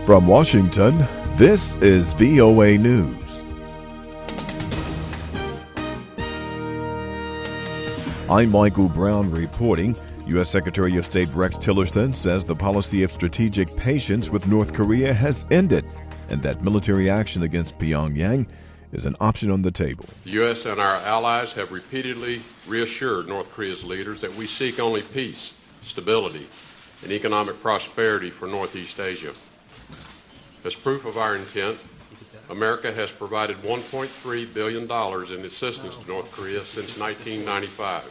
From Washington, this is VOA News. I'm Michael Brown reporting. U.S. Secretary of State Rex Tillerson says the policy of strategic patience with North Korea has ended and that military action against Pyongyang is an option on the table. The U.S. and our allies have repeatedly reassured North Korea's leaders that we seek only peace, stability, and economic prosperity for Northeast Asia. As proof of our intent, America has provided $1.3 billion in assistance to North Korea since 1995.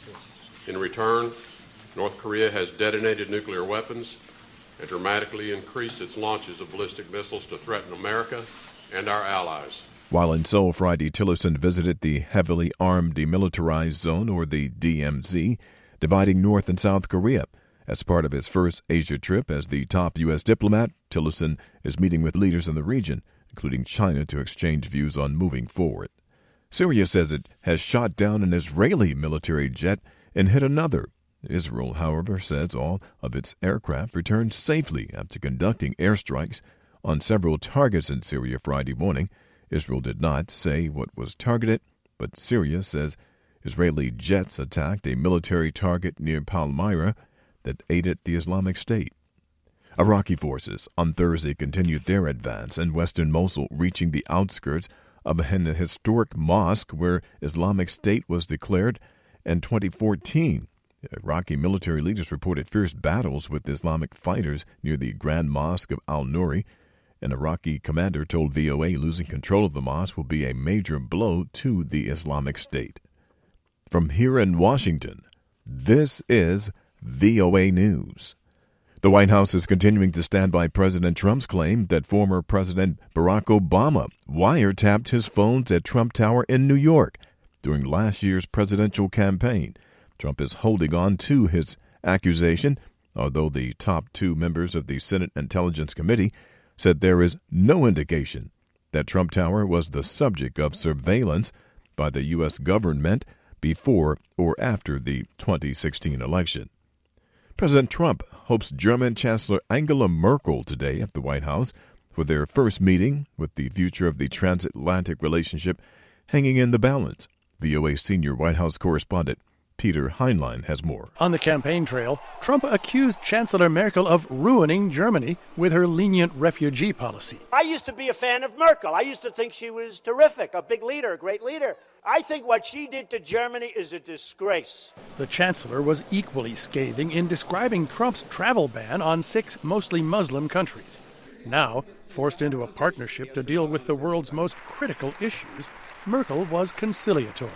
In return, North Korea has detonated nuclear weapons and dramatically increased its launches of ballistic missiles to threaten America and our allies. While in Seoul Friday, Tillerson visited the Heavily Armed Demilitarized Zone, or the DMZ, dividing North and South Korea. As part of his first Asia trip as the top U.S. diplomat, Tillerson is meeting with leaders in the region, including China, to exchange views on moving forward. Syria says it has shot down an Israeli military jet and hit another. Israel, however, says all of its aircraft returned safely after conducting airstrikes on several targets in Syria Friday morning. Israel did not say what was targeted, but Syria says Israeli jets attacked a military target near Palmyra that aided the Islamic State. Iraqi forces on Thursday continued their advance in western Mosul, reaching the outskirts of an historic mosque where Islamic State was declared in 2014. Iraqi military leaders reported fierce battles with Islamic fighters near the Grand Mosque of Al-Nouri. An Iraqi commander told VOA losing control of the mosque will be a major blow to the Islamic State. From here in Washington, this is VOA News. The White House is continuing to stand by President Trump's claim that former President Barack Obama wiretapped his phones at Trump Tower in New York during last year's presidential campaign. Trump is holding on to his accusation, although the top two members of the Senate Intelligence Committee said there is no indication that Trump Tower was the subject of surveillance by the U.S. government before or after the 2016 election. President Trump hopes German Chancellor Angela Merkel today at the White House for their first meeting, with the future of the transatlantic relationship hanging in the balance. VOA senior White House correspondent Peter Heinlein has more. On the campaign trail, Trump accused Chancellor Merkel of ruining Germany with her lenient refugee policy. I used to be a fan of Merkel. I used to think she was terrific, a big leader, a great leader. I think what she did to Germany is a disgrace. The chancellor was equally scathing in describing Trump's travel ban on 6 mostly Muslim countries. Now, forced into a partnership to deal with the world's most critical issues, Merkel was conciliatory.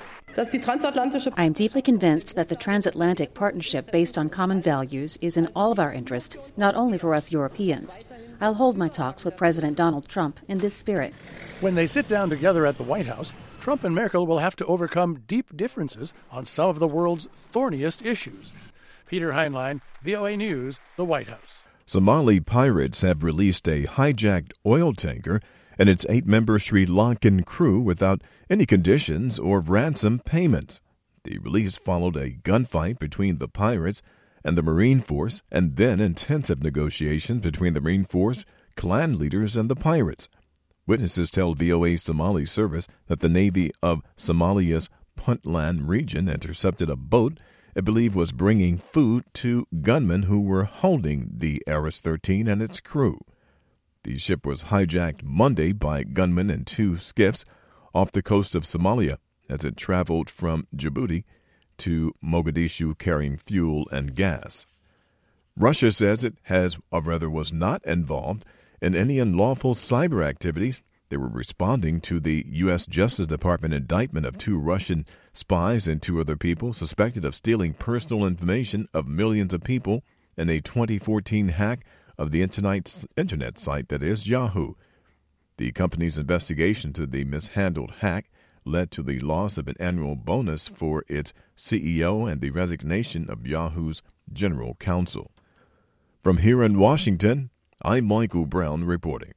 I am deeply convinced that the transatlantic partnership based on common values is in all of our interest, not only for us Europeans. I'll hold my talks with President Donald Trump in this spirit. When they sit down together at the White House, Trump and Merkel will have to overcome deep differences on some of the world's thorniest issues. Peter Heinlein, VOA News, the White House. Somali pirates have released a hijacked oil tanker and its 8-member Sri Lankan crew without any conditions or ransom payments. The release followed a gunfight between the pirates and the Marine Force, and then intensive negotiations between the Marine Force, clan leaders, and the pirates. Witnesses tell VOA Somali service that the Navy of Somalia's Puntland region intercepted a boat it believed was bringing food to gunmen who were holding the Aris-13 and its crew. The ship was hijacked Monday by gunmen in 2 skiffs off the coast of Somalia as it traveled from Djibouti to Mogadishu carrying fuel and gas. Russia says it was not involved in any unlawful cyber activities. They were responding to the U.S. Justice Department indictment of 2 Russian spies and 2 other people suspected of stealing personal information of millions of people in a 2014 hack of the internet site that is Yahoo. The company's investigation to the mishandled hack led to the loss of an annual bonus for its CEO and the resignation of Yahoo's general counsel. From here in Washington, I'm Michael Brown reporting.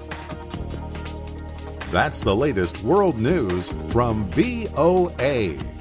That's the latest world news from VOA.